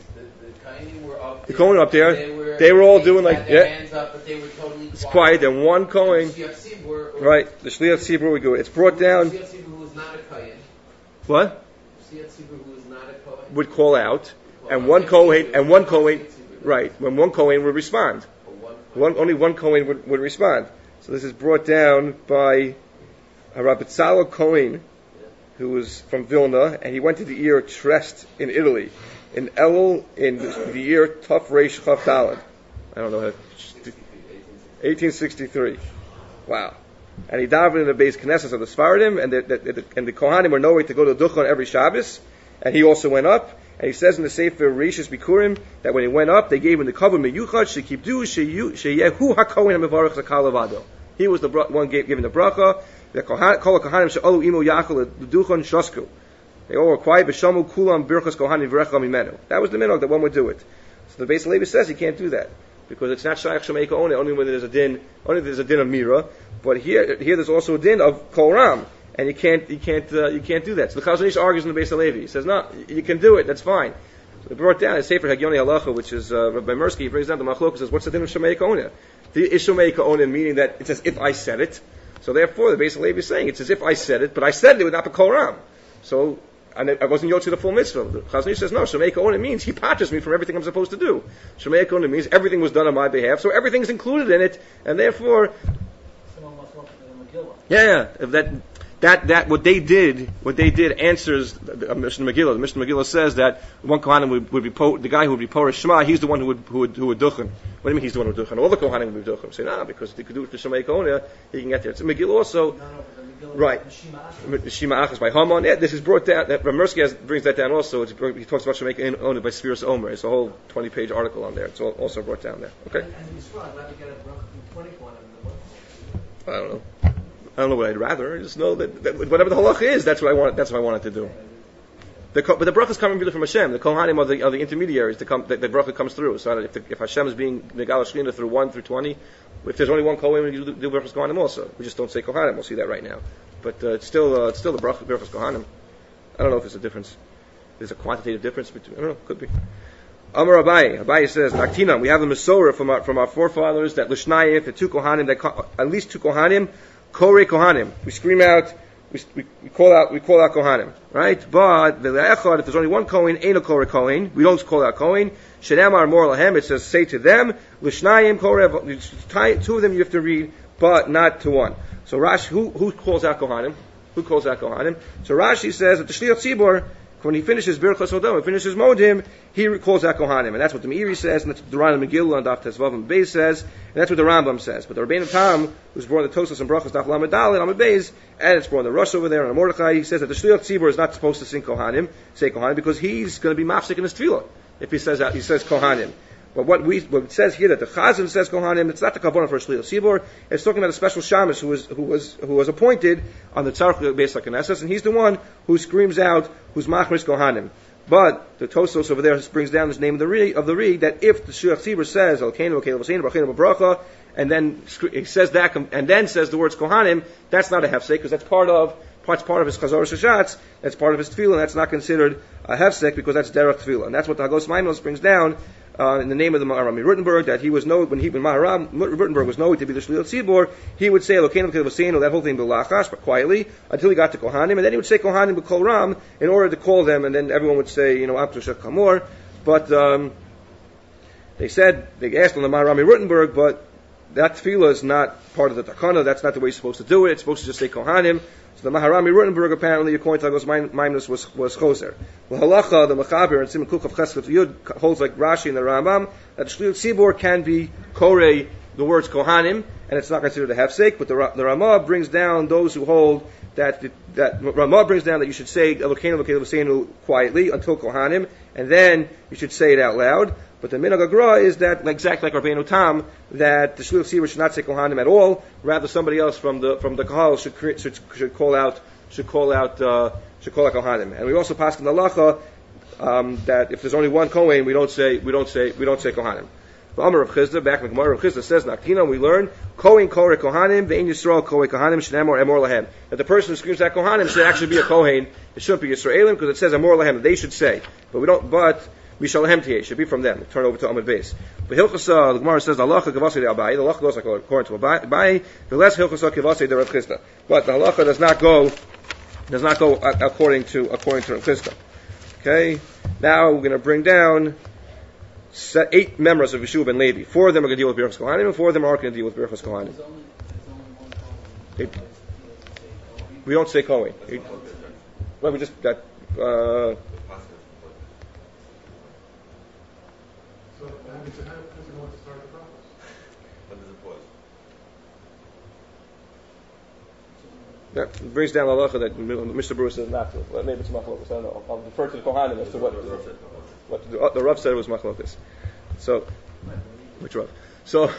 The Kohen up there, they were, they were all they doing like yeah. Hands up, but they were totally it's quiet. And one Kohen, right? The Shliach Tzibur we go. It's brought down. Shliach Tzibur who is not a Kohen. What? Shliach Tzibur who is not a Kohen would call out, well, and one Kohen, and one Kohen, right? When one Kohen would respond, one only one Kohen would, would respond. So this is brought down by Rabbi Tzalo Kohen, who was from Vilna, and he went to the year Trest in Italy. In Elul, in the year Tuf Reish Chav Daled. I don't know how. eighteen sixty-three. Wow. And he davened in the base Knesset of the Sfaradim, and the, the, the, and the Kohanim were nowhere to go to the Duchon every Shabbos. And he also went up. And he says in the Sefer Rishis Bikurim that when he went up, they gave him the cover Meyuchad Shekibdu Sheyehu HaKohen HaMevarach Zakal Levado. He was the one given the bracha. The Kohanim She'olu Imo Yachal the Duchon Shosku. They all were quiet. B'shamu kulam birchas kohanim v'recha mimenu. That was the minhag that one would do it. So the Beis Levi says he can't do that because it's not shaykh shomei ka'oneh only when there's a din, only there's a din of mira. But here, here there's also a din of kol ram, and you can't, you can't, uh, you can't do that. So the Chazon Ish argues in the Beis Levi. He says no, you can do it. That's fine. So they brought down a Sefer Hagyoni Halacha, which is uh, Rabbi Mirsky. He brings down the machlok and says, what's the din of shomei ka'oneh? The is shomei ka'oneh meaning that it's as if I said it. So therefore, the Beis Levi is saying it's as if I said it, but I said it would not be kol ram. So and I wasn't yotzi the full mitzvah. The Chazon Ish says no. Shemei Kohen means he patches me from everything I'm supposed to do. Shemei Kohen means everything was done on my behalf, so everything's included in it, and therefore, Someone must look at the Megillah. yeah, yeah, if that. That that what they did, what they did answers the uh, Mishnah Megillah. The Mishnah Megillah says that one Kohanim would, would be po, the guy who would be Porish Shema. He's the one who would who would who would duchen. What do you mean he's the one who would duchen? All the Kohanim would be duchen. Say nah, because if he could do it for Shemei Kohen, he can get there. It's a Megillah also. No, no, but the Megillah Right. is the Shema Achas. Shema Achas by Haman. Yeah, this is brought down. That Ramersky has, brings that down also. It's, he talks about Shemei Kohen by Sfiras Omer. It's a whole twenty-page article on there. It's all, also brought down there. Okay. And, and Yisrael, I'd like to get a bracha from twenty Kohanim in the one. I don't know. I don't know what I'd rather. I just know that, that whatever the halach is, that's what I want. That's what I wanted to do. The, but the bracha is coming really from Hashem. The Kohanim are the, are the intermediaries. The, come, the, the bracha comes through. So if, the, if Hashem is being Megal Shechina through one through twenty, if there's only one Kohen, we do, do brachas Kohanim also. We just don't say Kohanim. We'll see that right now. But uh, it's still uh, it's still the bracha brachas Kohanim. I don't know if there's a difference. There's a quantitative difference between. I don't know. Could be. Amar Abaye. Abaye says, Naktina, we have the Masorah from our from our forefathers that Lishnayif, the two Kohanim, that at least two Kohanim. Korei Kohanim. We scream out, we, we, we call out, we call out Kohanim, right? But the Le'echad, if there's only one Kohen, ain't a Korei Kohen. We don't call out Kohen. Shedemar Mor Lahem. It says, say to them, Lishnayim Korei. Two of them you have to read, but not to one. So Rashi, who who calls out Kohanim? Who calls out Kohanim? So Rashi says that the Shliach Tzibor, when he finishes Birchas Hodom, he finishes Modim, he calls out Kohanim. And that's what the Meiri says, and that's what the Rambam Megillah and Daf Tezvav and Beis says, and that's what the Rambam says. But the Rabbeinu Tam, who's brought the Tosas and Brachas Daf Lamed Daled, Lamed Beis, and it's brought in the Rosh over there, and Mordechai, he says that the Shliach Tzibor is not supposed to sing Kohanim, say Kohanim, because he's going to be mafsik in his tefillah if he says that, he says Kohanim. But what we what it says here that the Chazan says Kohanim, it's not the Kavanah for a Shliach Tzibor. It's talking about a special shamus who was who was who was appointed on the Tzarech Beis HaKnesses, and he's the one who screams out who's Machris Kohanim. But the Tosos over there brings down this name of the reed, of the reed that if the Shliach Tzibor says Elkeinu Elkeinu V'Seinu B'Rachinu B'Bracha, and then he says that and then says the words Kohanim, that's not a hefsek because that's part of That's part of his chazor shashatz. That's part of his tefillah. That's not considered a hefsek because that's derech tefillah, and that's what the Hagos Maimos brings down uh, in the name of the Maharami Rutenberg. That he was known when he when Maharam Rutenberg was known to be the Shliach Tzibor. He would say Elokeinu V'Seinu, that whole thing b'lachash, but quietly until he got to Kohanim, and then he would say Kohanim b'kol ram in order to call them, and then everyone would say you know Amtu Shek Chamor. But um, they said they asked on the Maharami Rutenberg, but that tefillah is not part of the takana. That's not the way you're supposed to do it. It's supposed to just say Kohanim. So the Maharami Rutenberg apparently, according to Hagos Maimnos, was was choser. Well, halacha, the Mechaber and Simon Kuchav Chesed Yud holds like Rashi and the Rambam that Shliach Tzibor can be korei the words Kohanim, and it's not considered a hefsek. But the the Ramah brings down those who hold that that Ramah brings down that you should say Elokeinu Elokeinu V'Seinu quietly until Kohanim, and then you should say it out loud. But the minhag hagra is that, like, exactly like Rabbeinu Tam, that the Shliach Tzibor should not say Kohanim at all. Rather, somebody else from the from the Kahal should should should call out should call out uh, should call out Kohanim. And we also pass in the halacha um, that if there's only one Kohen, we don't say we don't say we don't say Kohanim. The Amar of Chizda, back in the Gemara of Chizda says, Naktina, we learn Kohen Korei Kohanim, Ve'in Yisrael Korei Kohanim, Shneimor Emor Lahem. That the person who screams at Kohanim should actually be a Kohen. It shouldn't be Yisraelim because it says Emor Lahem that they should say, but we don't. But Mishalahem Tiyeh should be from them. Turn over to Amud Beis. But Hilchasa, the Gemara says, halacha kavasei de Abai. The halacha goes like according to Abai. The less Hilchasa kavasei de Rav Chisda. But the halacha does not go does not go according to according to Rav Chisda. Okay. Now we're going to bring down set eight members of Yeshua ben Levi. Four of them are going to deal with Birchas Kohanim, and four of them aren't going to deal with Birchas Kohanim. We don't say Kohen. Well, we just that. Uh, So that means it doesn't want to start the process. When does it pause? That brings down the halacha that Mister Brewer says not to. Well, maybe it's machlokas. I don't know. I'll defer to the Kohanim as to what, what to do. Oh, the Rav said it was machlokas. So, which Rav? So,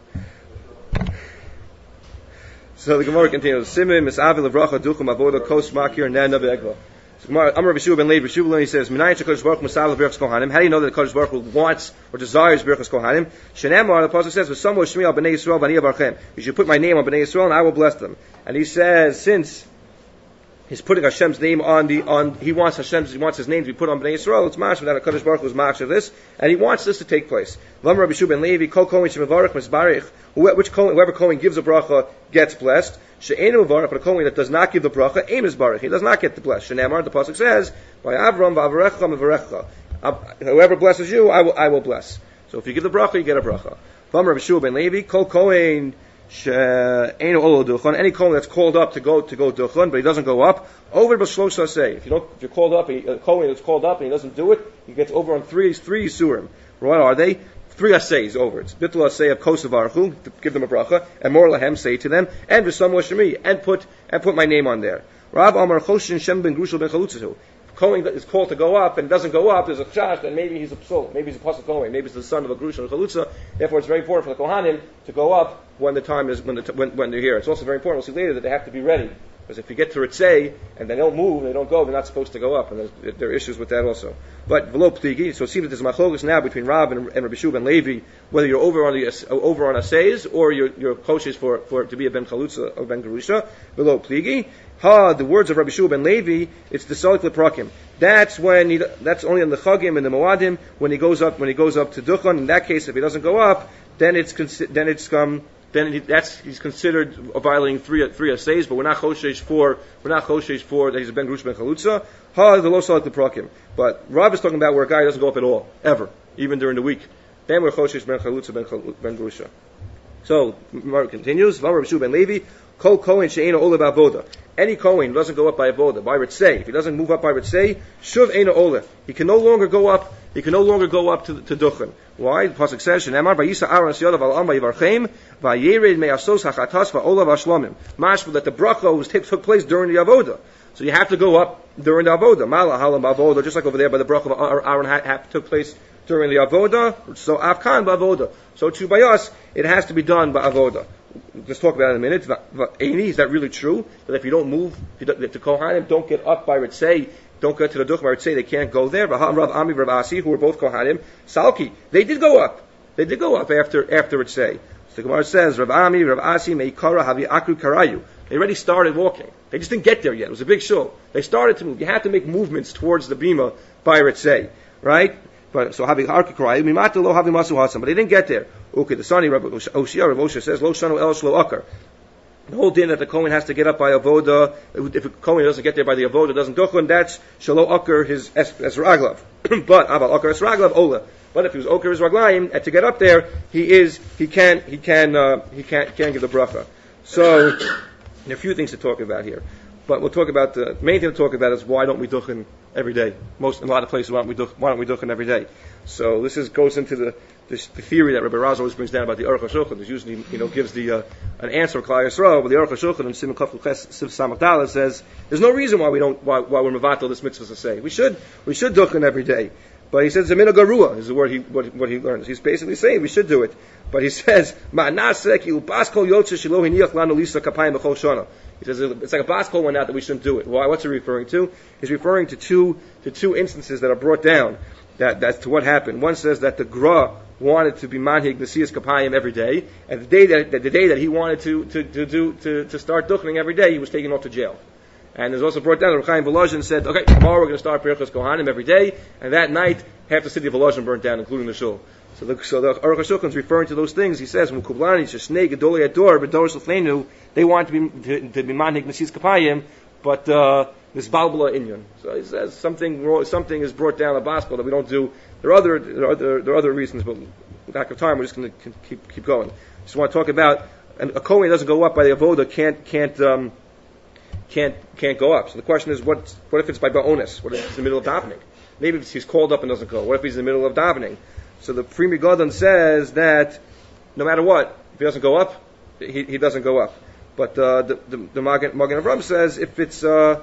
so the Gemara continues. Simim misavil avracha duchum avoda kos makir nana be'egva. Amar Rishua ben Levi, Rishua ben Levi says, Minayin shekadosh baruch hu misavil birchas kohanim. How do you know that the Kadosh Baruch Hu wants or desires birchas kohanim? Shenemar, the pasuk says, "V'samu shmi al bnei Yisrael v'ani avarchem." You should put my name on bnei Yisrael and I will bless them. And he says, since he's putting Hashem's name on the on. He wants Hashem's. He wants his name to be put on Bnei Yisrael. It's mashma that Hakadosh Baruch Hu is mashma of this, and he wants this to take place. V'amar Rabbi Shua ben Levi, Kol Kohen shemivarich misbarich. Which Kohen, whoever Kohen gives a bracha gets blessed. She'enu mivarich, but a Kohen that does not give the bracha, aim is barich. He does not get the blessed. Shenemar, the pasuk says, by Avram v'avarecha mivarecha. Whoever blesses you, I will I will bless. So if you give the bracha, you get a bracha. V'amar Rabbi Shua ben Levi, Kol Kohen. Any Kohen that's called up to go to go duchon, but he doesn't go up, over b'shlosh say. If you don't, if you're called up, a Kohen that's called up and he doesn't do it, he gets over on three three surim. What are they? Three assays over. It's bittul assay of kosavarchu to give them a bracha, and more lahem say to them, and v'sam shemi, and put and put my name on there. Rav Amar Choshin Shem ben Grushel ben Chalutzahu. Kohen is called to go up and doesn't go up, there's a chash, and maybe he's a psul, maybe he's a pasuk Kohen, maybe he's the son of a Grush and a Chalutza. Therefore, it's very important for the Kohanim to go up when the time is when, the, when, when they're here. It's also very important. We'll see later that they have to be ready, because if you get to Ritzei and they don't move, they don't go, they're not supposed to go up, and there's, there are issues with that also. But v'lo pligi, so it seems that there's machlokas now between Rav and, and Rabbi Shua ben Levi, whether you're over on the over on assays or you're you're koshes for for to be a ben Chalutza or ben Gerusha. V'lo pligi. Ha, the words of Rabbi Shua ben Levi, it's the Salik Leprakim. That's when he, that's only on the Chagim and the Moadim, when he goes up, when he goes up to Duchon. In that case, if he doesn't go up, then it's, then it's, um, then he, that's, he's considered violating three, three assays, but we're not Choshesh for, we're not Choshesh for that he's a Ben Grush Ben Chalutza. Ha, the Lo Salik Leprakim. But Rav is talking about where a guy doesn't go up at all, ever, even during the week. Then we're Choshesh Ben Chalutza Ben, ben Grusha. So, Mar continues, Rabbi Shua ben Levi, Kol Kohen she'ena olav avoda. Any Kohen doesn't go up by avoda, by ritzei. If he doesn't move up by ritzei, shuv ena olav. He can no longer go up. He can no longer go up to, to duchen. Why? The pasuk says, "Shenemar vayisa Aaron siyodav al amma yivarchem vayered me'asos hachatas va'olav hashlomim." Mashma that the bracha was t- took place during the avoda. So you have to go up during the avoda. Mala halam avoda, just like over there by the bracha of Aaron ha- ha- took place during the avoda. So afkan ba'avoda. So too by us, it has to be done by avoda. Let's talk about it in a minute. Is that really true? That if you don't move, if the Kohanim don't get up by Ritzei, don't get to the Duch by Ritzei, they can't go there. Rav Ami, Rav Asi, who were both Kohanim, Salki, they did go up. They did go up after after Ritzei. So the Gemara says, Rav Ami, Rav Asi, Meikara, Havi Akru Karayu. They already started walking. They just didn't get there yet. It was a big shul. They started to move. You have to make movements towards the Bima by Ritzei, right? But so Havi Akru Karayu, Mimata lo Havi Masu Hasam. But they didn't get there. Okay, the Sani Rabbi Oshia, Rav Osha says, Lo Shanu El Shlo Akar. The whole din that the Kohen has to get up by avoda. If a Kohen doesn't get there by the avoda, doesn't duchon, that's Shalo Akar his es raglav. But Aval Akar es raglav ola. But if he was Akar his raglayim, and to get up there, he is he can he can uh, he can can give the bracha. So there are a few things to talk about here. But we'll talk about the main thing to talk about is why don't we duchen every day? Most in a lot of places, why don't we duchen, why don't we duchen every day? So this is goes into the this, the theory that Rabbi Raz always brings down about the Aruch HaShulchan. It usually you know gives the uh, an answer of Klal Yisrael, but the Aruch HaShulchan in Simon Kaf Ches Siv Samach Daled says there's no reason why we don't why, why we're mevatel this mitzvah to say we should we should duchen every day. But he says Zemina Garua is the word he what, what he learns. He's basically saying we should do it. But he says Ma'anasek Yupas Kol Yotze Shelo Hiniach Lanu Lisa Kapayim B'Chol Shana. He says it's like a bas kol went out that we shouldn't do it. Why? What's he referring to? He's referring to two to two instances that are brought down. That that's to what happened. One says that the Gra wanted to be manhig Nesias Kapayim every day, and the day that the day that he wanted to to to do to, to start duchening every day, he was taken off to jail. And there's also brought down that Chaim Volozhin said, okay, tomorrow we're going to start Pirchas Kohanim every day, and that night half the city of Volozhin burnt down, including the shul. So the so the Aruch HaShulchan is referring to those things. He says, "Mukublani Shesnei Gedolei Ador B'Dor Sufleinu." They want to be to, to be manhig Nesias Kapayim, but uh, this balbala inyan. So he says something something is brought down a baskol that we don't do. There are other there are other, there are other reasons, but with lack of time, we're just going to keep keep going. Just want to talk about and a kohen doesn't go up by the avoda can't can't um, can't can't go up. So the question is, what what if it's by ba'onis? What if it's in the middle of davening? Maybe if he's called up and doesn't go. What if he's in the middle of davening? So the Pri Megadan says that no matter what, if he doesn't go up, he, he doesn't go up. But uh, the the, the Magen, Magen Avram says if it's uh,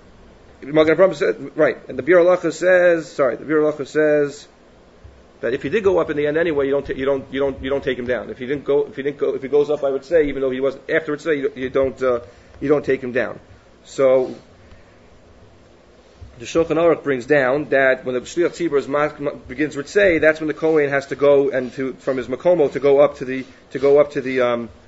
Magen Avram says right, and the Bir Halacha says sorry, the Bir Halacha says that if he did go up in the end anyway, you don't ta- you don't you don't you don't take him down. If he didn't go if he didn't go if he goes up, I would say even though he wasn't after it say you, you don't uh, you don't take him down. So the Shulchan Aruch brings down that when the Shliach Tzibur begins with say, that's when the Kohen has to go and to from his makomo to go up to the to go up to the um,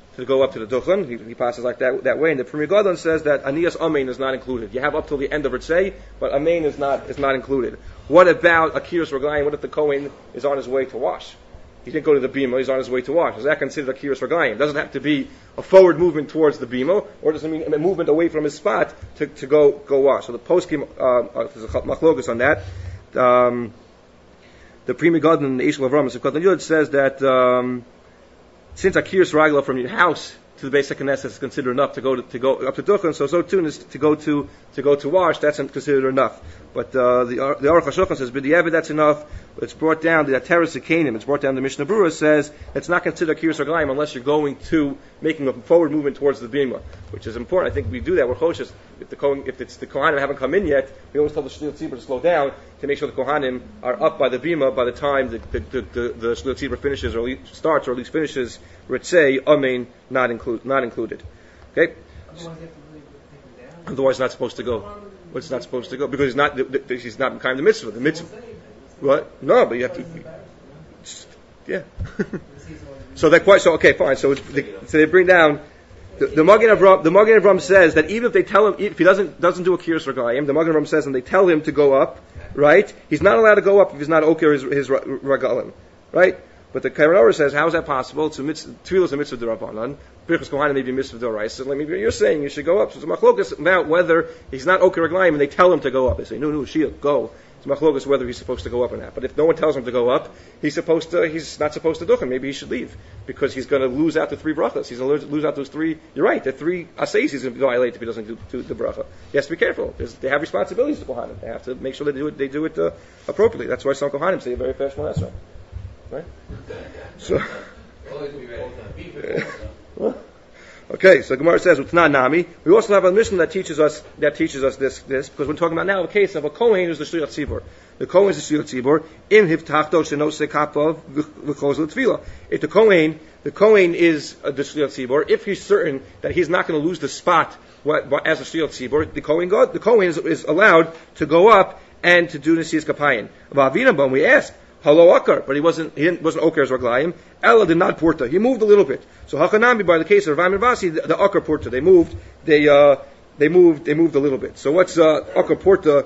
to go up to the Duchen. He, he passes like that that way. And the Pri Megadan says that Aniyas Amein is not included. You have up till the end of Ritzei, but Amein is not is not included. What about Akiras Raglayim? What if the Kohen is on his way to wash? He didn't go to the bima, he's on his way to wash. Is that considered Akiras Raglayim? It doesn't have to be a forward movement towards the bima, or does it mean a movement away from his spot to, to go go wash? So the poskim, uh, there's a machlokas on that. Um, the Pri Megadan in the Ishel Avram Yud says that um, since Akiras Ragla from your house to the Beis HaKnesset is considered enough to go to, to go up to Duchen, so so too is to go to to go to wash. That's considered enough. But uh, the the Aruch HaShulchan says, "B'diavad that's enough." It's brought down the Ateres Zekanim. It's brought down the Mishnah Berurah says it's not considered Akiras Raglayim unless you're going to making a forward movement towards the bima, which is important. I think we do that. We're cautious if the Kohen, if it's the Kohanim haven't come in yet. We always tell the Shliach Tzibur to slow down to make sure the Kohanim are up by the bima by the time the the the, the, the Shliach Tzibur finishes or at least starts or at least finishes Ritzei Amein not include not included. Okay. Otherwise, you have to really take him down. Otherwise, not supposed to go. What's not supposed to go because he's not the, the, he's not kind of the mitzvah. The mitzvah. What? No, but you have to. Yeah. So that quite so okay, fine. So it's, the, so they bring down the, the Magen Avram. The Magen Avram says that even if they tell him if he doesn't doesn't do a Akiras Raglayim, the Magen Avram says and they tell him to go up, right? He's not allowed to go up if he's not okay his, his Ragalim, right? But the Karen Orah says, how is that possible? It's a mitzvah. Tefillah is a mitzvah d'Rabbanan. Birchas Kohanim may be a mitzvah d'Oraisa. So maybe you're saying you should go up. So it's a machlokas about whether he's not okay Raglayim and they tell him to go up. They say, no, no, Shia, go. It's machlokas whether he's supposed to go up or not. But if no one tells him to go up, he's supposed to. He's not supposed to do it. Maybe he should leave because he's going to lose out the three brachas. He's going to lose out those three. You're right. The three aseis he's going to violate if he doesn't do, do the bracha. He has to be careful. There's, they have responsibilities to Kohanim. They have to make sure they do it. They do it uh, appropriately. That's why some Kohanim say a very fast one. That's right. Right. So. Okay, so Gemara says it's not nami. We also have a mission that teaches us that teaches us this this because we're talking about now a case of a Kohen who's the Shliach Tzibur. The Kohen is the Shliach Tzibur. Im hiftachto shenose kapav v'chos l'tefila. If the Kohen, the Kohen is uh, the Shliach Tzibur, if he's certain that he's not going to lose the spot what, what, as a Shliach Tzibur, the Kohen God, the Kohen is, is allowed to go up and to do Nesias Kapayim. V'avinam, we ask. Hello Akar, but he wasn't he wasn't Oker as Raglayim. Ella did not Purta. He moved a little bit. So Hakanami, by the case of Rav Vasi, the, the Akar Purta, they moved. They uh, they moved. They moved a little bit. So what's uh, Akar Purta?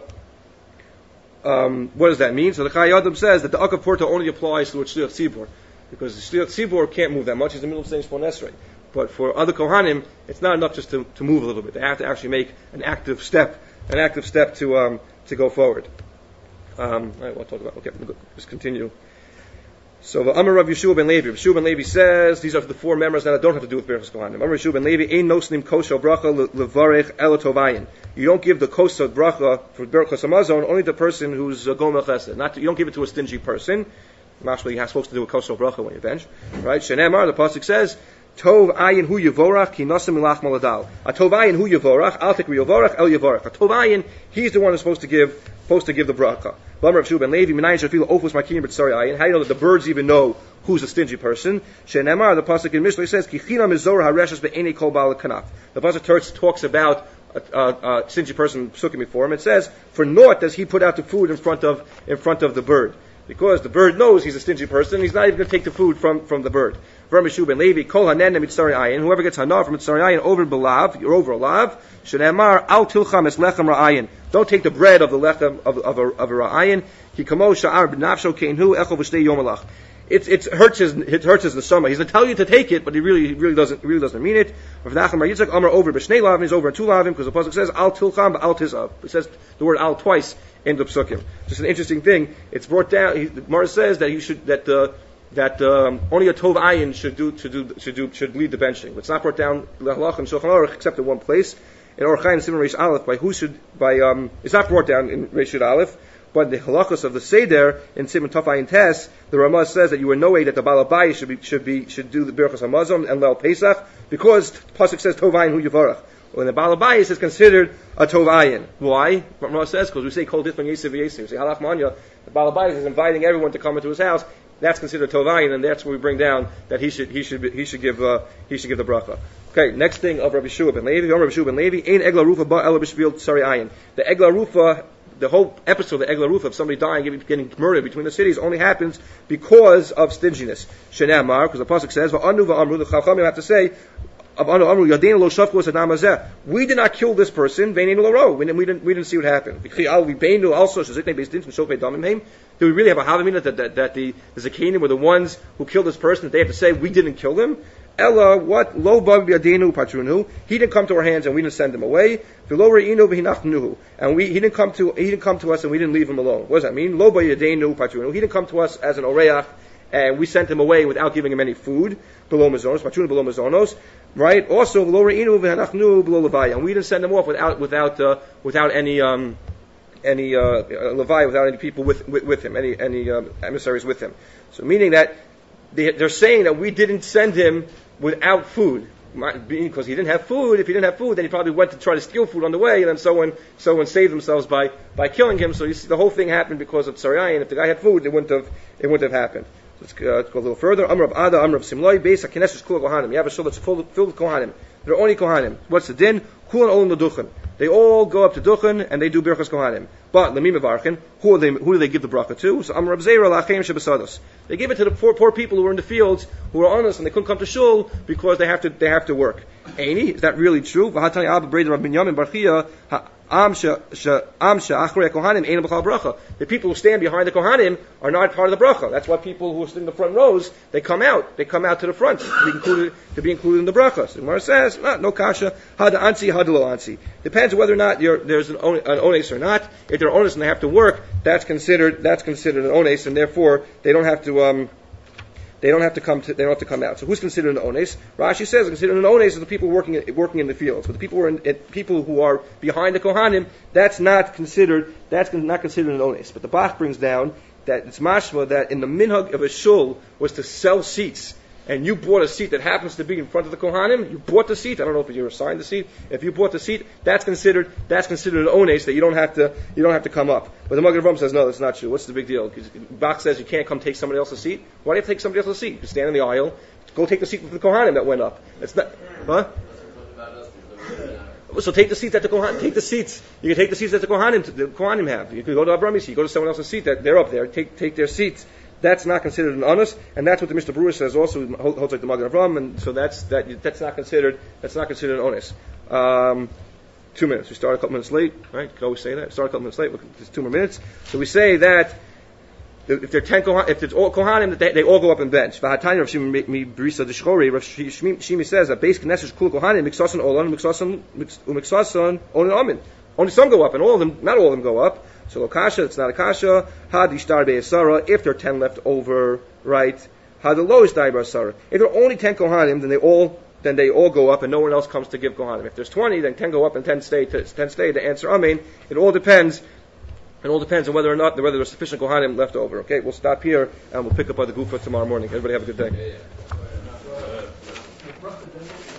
Um, what does that mean? So the Chai Adam says that the Akar Purta only applies to a Shliach Tzibur because the Shliach Tzibur can't move that much. He's in the middle of saying Shmon Esrei. But for other Kohanim, it's not enough just to, to move a little bit. They have to actually make an active step, an active step to um, to go forward. Um, all right, we'll talk about. Okay, let's continue. So, the Amar Rav Yeshua ben Levi. Yeshua ben Levi says these are the four members that don't have to do with Birchas Kohanim. Amar Yeshua ben Levi, ein nosnim kosel bracha levarech el tovayin. You don't give the kosel bracha for Birchas Hamazon only the person who's uh, gomel chesed. Not to, you don't give it to a stingy person. Actually, you're supposed to do a kosel bracha when you bench, right? Shenemar, the pasuk says. Tov ayin hu yevorach ki nasim milach maladal. A tov ayin hu yevorach al tikri yevorach el yevorach. A tov ayin, he's the one who's supposed to give supposed to give the bracha. Lamar of Shub ben Levi minayin shafilu ofus makinim b'tzari ayin. How do you know that the birds even know who's a stingy person? Shenemar, the pasuk in Mishlei says ki china mizor hareshas be'enei kol bal kanaf. The pasuk talks about a, a, a stingy person psukim before him. It says for naught does he put out the food in front of in front of the bird. Because the bird knows he's a stingy person, he's not even going to take the food from, from the bird. Vermishu ben Levi, kol hanen mitzari ayin. Whoever gets hana from mitzari ayin over belav, you're over a lav. Shenemar al tilcham es lechem ra'ayin. Don't take the bread of the lechem of, of, a, of a ra'ayin. Ki kamo sha'ar b'nafsho keinhu echol v'shtei yomalach. It it hurts his it hurts his nesama. He's going to tell you to take it, but he really he really doesn't really doesn't mean it. Rav Nachman Bar Yitzchak Amar over b'shnei lavim, he's over two lavim because the pasuk says al tilcham al tizav. It says the word al twice in the psukim. Just an interesting thing. It's brought down. He, the Gemara says that you should that uh, that um, only a tov ayin should do should do should do should lead the benching. It's not brought down l'halach and shulchan aruch except in one place. In Orach Chaim Simon Reish Aleph by who should by um it's not brought down in Reish Aleph, but the halachos of the Seder in Simon Tov Ayin Tes, the Ramah says that you were no way that the Balabai should be should be should do the Birchas Hamazon and Leil Pesach because the pasuk says tov ayin hu yivarach. When the Balabayis is considered a Tov Ayin. Why? Ramah says, because we say Kol Dithman Yesef Yesef. We say Halach Manya, the Balabayis is inviting everyone to come into his house. That's considered Tov Ayin, and that's where we bring down that he should he should be, he should give uh, he should give the bracha. Okay, next thing of Rabbi Shua ben Levi, Rabbi Shua ben Levi, Ein Egla Rufa Ba Ela B'Shvil Tsari Ayin. The Egla Rufa the whole episode of the Eglah Rufa of somebody dying, getting, getting murdered between the cities, only happens because of stinginess. Shenamar, because the pasuk says, "Va'anu va'amru," the Chachamim have to say, we did not kill this person. We didn't, we didn't, we didn't see what happened. Also, do we really have a havamina that, that, that the, the Zakanim were the ones who killed this person? That they have to say we didn't kill him? Ella, what? Lo patrunu. He didn't come to our hands and we didn't send him away. And we, he didn't come to, he didn't come to us and we didn't leave him alone. What does that mean? Lo patrunu. He didn't come to us as an oreach and we sent him away without giving him any food. Below mazonos, patrunu below mazonos. Right? Also, and we didn't send them off without without uh, without any um, any uh, Levi, without any people with with, with him, any any um, emissaries with him. So, meaning that they, they're saying that we didn't send him without food, because he didn't have food. If he didn't have food, then he probably went to try to steal food on the way, and then someone someone saved themselves by by killing him. So you see, the whole thing happened because of Tsarayim. If the guy had food, it wouldn't have it wouldn't have happened. Let's, uh, let's go a little further. Amr of Ada, Amr of Simloi, Beis HaKnesses Kula Kohanim. You have a shul that's filled, filled with Kohanim. There are only Kohanim. What's the din? Kulan Olam L'Duchen. They all go up to Duchen and they do Birchas Kohanim. But Lemim Avarchin, who, who do they give the bracha to? So Amr of Zera Lachem Shebesados. They give it to the poor, poor people who are in the fields, who are honest and they couldn't come to shul because they have to they have to work. Eini, is that really true? V'hatani Abba Breder Rabbi Binyamin Barchia. The people who stand behind the Kohanim are not part of the bracha. That's why people who are sitting in the front rows, they come out. They come out to the front to be included, to be included in the bracha. So the Gemara says, no, no kasha, hada ansi, hada lo ansi. Depends whether or not you're, there's an, on, an ones or not. If they're ones and they have to work, that's considered that's considered an ones, and therefore they don't have to. Um, They don't have to come to, they don't have to come out. So who's considered an ones? Rashi says considered an ones is the people working working in the fields. But the people who are in, it, people who are behind the Kohanim, that's not considered that's not considered an ones. But the Bach brings down that it's mashma that in the minhag of a shul was to sell seats. And you bought a seat that happens to be in front of the Kohanim, you bought the seat. I don't know if you were assigned the seat. If you bought the seat, that's considered that's considered an ones that you don't have to you don't have to come up. But the Magen Avraham says no, that's not true. What's the big deal? Because Bach says you can't come take somebody else's seat. Why do you have to take somebody else's seat? You can stand in the aisle, go take the seat with the Kohanim that went up. It's not, huh? So take the seats that the Kohanim take the seats. You can take the seats that the Kohanim the Kohanim have. You can go to Abrami, you go to someone else's seat that they're up there. Take take their seats. That's not considered an honest, and that's what the Mishnah Berurah says also holds like the Magen Avraham, and so that's that that's not considered that's not considered an honest. Um, two minutes. We start a couple minutes late, right? Can always say that. Start a couple minutes late. There's two more minutes. So we say that if they're ten Kohanim, if it's all Kohanim, that they, they all go up and bench. V'hatani Rav Shimi Brisa Deshchori. Rav Shimi says that base Knesset Kul Kohanim Miksason Olan Miksason Miksason Onan Amin. Only some go up, and all of them, not all of them go up. So Lokasha, it's not a kasha. Had Ishtar Be'esara, if there are ten left over, right? Had the lowest Be'esara. If there are only ten Kohanim, then they all, then they all go up, and no one else comes to give Kohanim. If there's twenty, then ten go up and ten stay. To, ten stay. The answer, Amen. It all depends. It all depends on whether or not whether there's sufficient Kohanim left over. Okay, we'll stop here and we'll pick up by the Gufa tomorrow morning. Everybody have a good day.